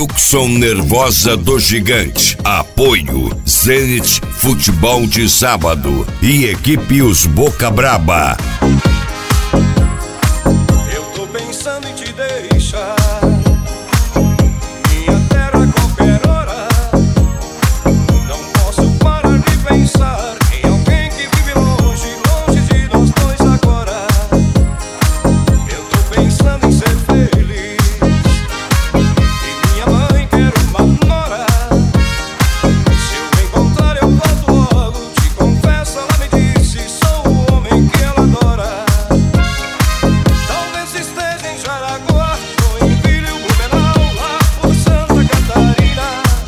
Tucson Nervosa do Gigante. Apoio Zenit Futebol de Sábado e equipe Os Boca Braba. Eu tô pensando em te deixar. Minha terra a qualquer hora. Não posso parar de pensar em alguém que vive longe, longe de nós dois agora. Eu tô pensando em ser feliz. E minha mãe quer uma nora. Se eu encontrar eu volto logo. Te confesso, ela me disse, sou o homem que ela adora. Talvez esteja em Jaraguá, Joinville, Blumenau, lá por Santa Catarina.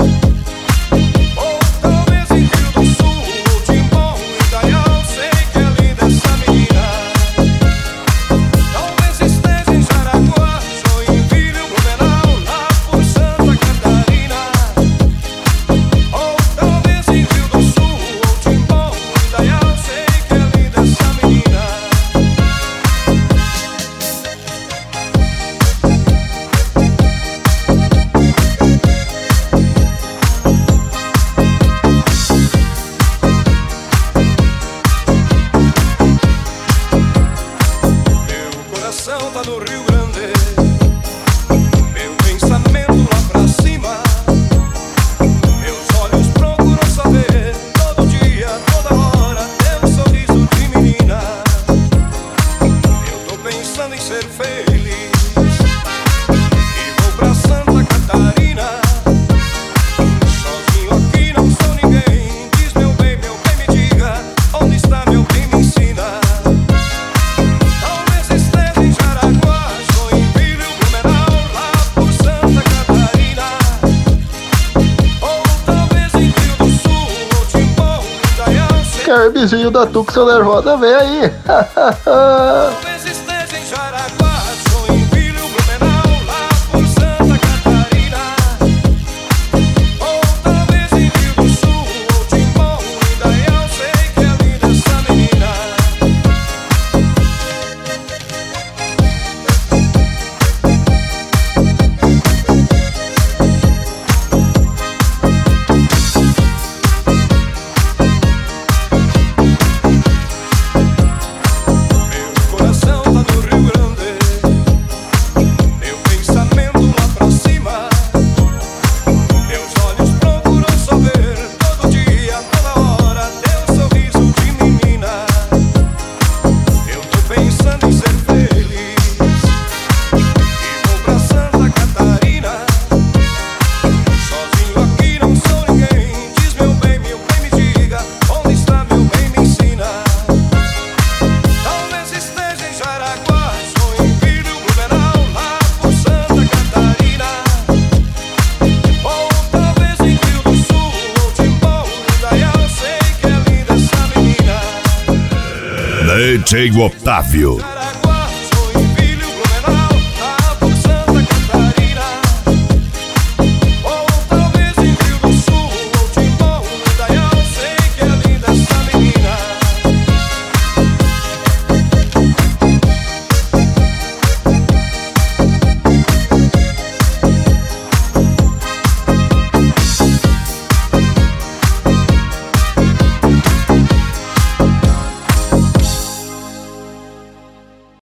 Ou talvez em Rio do Sul, ou Timbó, Indaial, sei que é linda essa menina. Talvez esteja em Jaraguá, Joinville, Blumenau, lá por Santa Catarina. Ou talvez em Rio do Sul, ou Timbó, Indaial, sei que é linda essa menina. Meu coração tá no Rio Grande, meu pensamento lá pra cima. Meus olhos procuram saber todo dia, toda hora, teu sorriso de menina. Eu tô pensando em ser feliz e vou pra Santa Catarina. Sozinho aqui não sou ninguém. Diz meu bem, me diga, onde está meu bem, me ensina. Talvez esteja em Jaraguá, Joinville, Blumenau, lá por Santa Catarina. Ou talvez em Rio do Sul, ou Timbó, Indaial, sei. Carmezinho da Tucson Nervosa, vem aí. Talvez esteja em Jaraguá, Joinville, Blumenau, lá por Santa Catarina. Ou talvez em Rio do Sul, ou Timbó, Indaial, sei que é linda essa menina. Meu coração tá no Rio Grande, meu pensamento lá pra cima. Meus olhos procuram saber todo dia, toda hora, teu sorriso de menina. Eu tô pensando em ser feliz e vou pra Santa Catarina. Sozinho aqui não sou ninguém. Diz meu bem, me diga, onde está meu bem, me ensina. Talvez esteja em Jaraguá, Joinville, Blumenau, lá por Santa Catarina. Ou talvez em Rio do Sul, ou Timbó, Indaial, sei que é linda essa menina. DJ Otávio.